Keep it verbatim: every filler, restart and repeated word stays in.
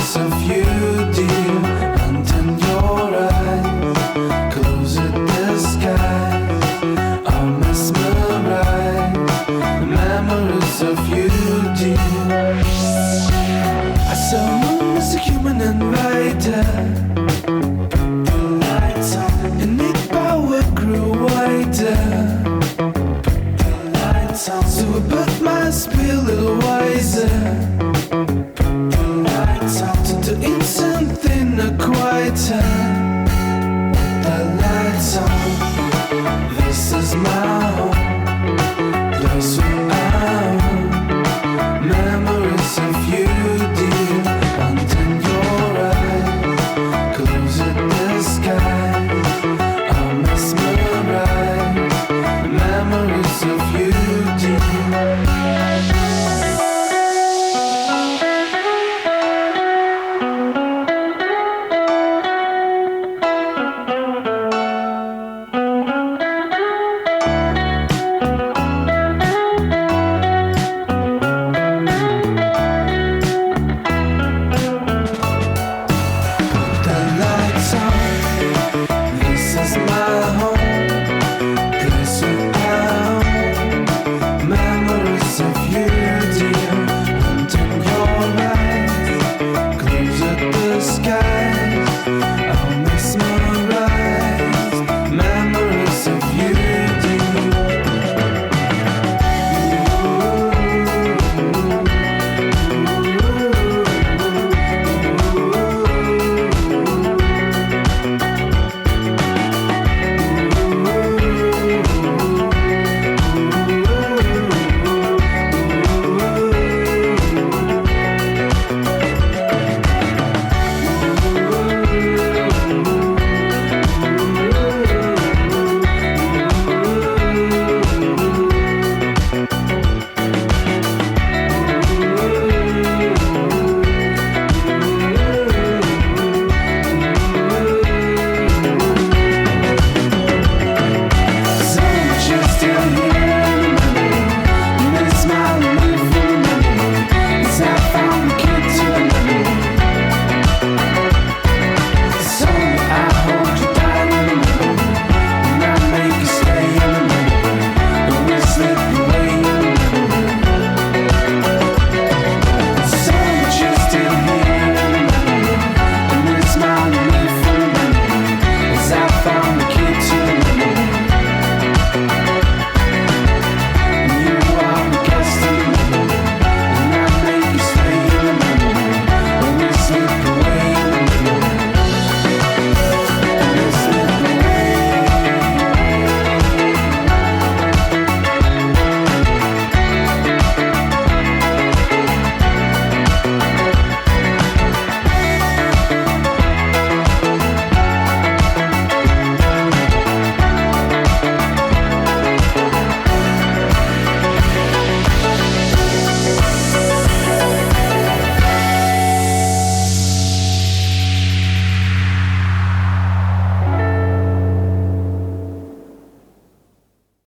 Memories of you, dear, until your eyes close at the sky. I'm mesmerized. Memories of you, dear. I saw moon as a human and rider. The lights on, and its power grew wider. The lights on, so I put my speed a little wiser. To something quieter. The lights on. This is my home. Place where I'm. Memories of you, dear, until your eyes close at the sky. I'm mesmerized. Memories of you, dear. Sky.